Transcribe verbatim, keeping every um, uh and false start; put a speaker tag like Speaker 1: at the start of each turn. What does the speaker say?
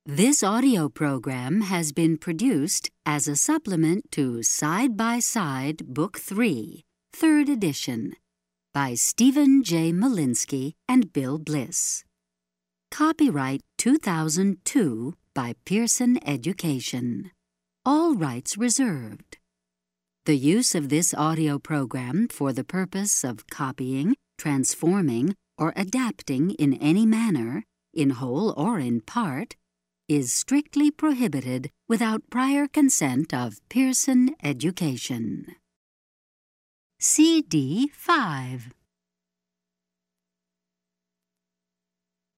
Speaker 1: This audio program has been produced as a supplement to Side by Side Book three, third edition, by Stephen J. Malinsky and Bill Bliss. Copyright two thousand two by Pearson Education. All rights reserved. The use of this audio program for the purpose of copying, transforming, or adapting in any manner, in whole or in part, is strictly prohibited without prior consent of Pearson Education. C D five.